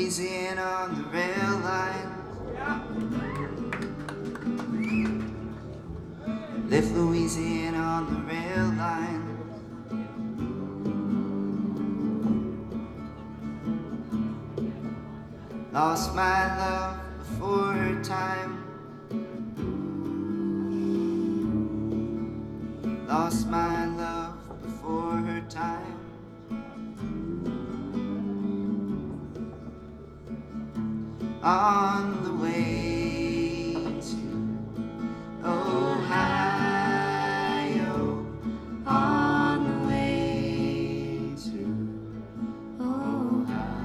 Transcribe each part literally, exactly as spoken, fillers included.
Louisiana on the rail line. Left Louisiana on the rail line. Lost my love before her time. Lost my love before her time. On the way to Ohio, on the way to Ohio.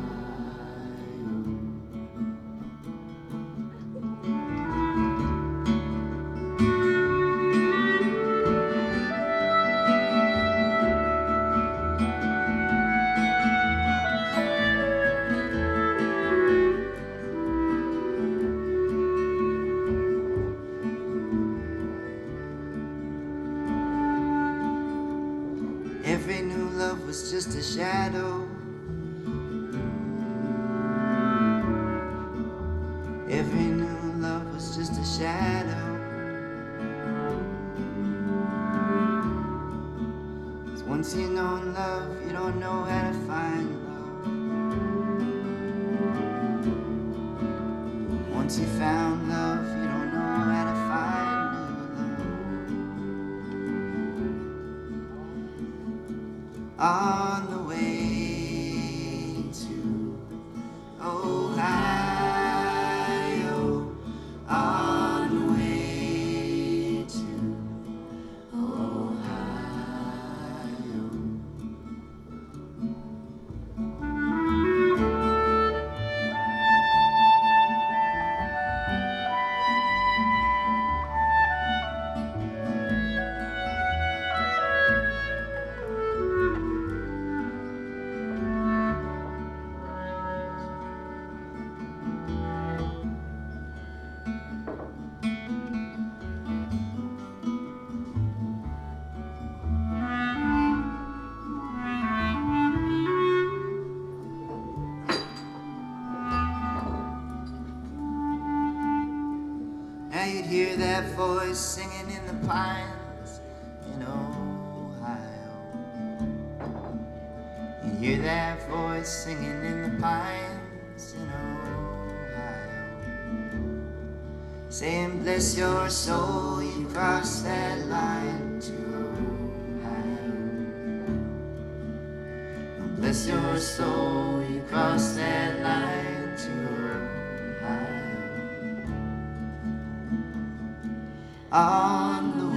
Every new love was just a shadow. Every new love was just a shadow. 'Cause once you know love, you don't know how to find love. Once you found love, you don't know how to find new love. On the way to Ohio, on the way to Ohio. Now you'd hear that voice singing in the pines in Ohio. You'd hear that voice singing in the pines in Ohio, saying, bless your soul, you crossed that line to Ohio. Bless your soul, you crossed that line to Ohio. On the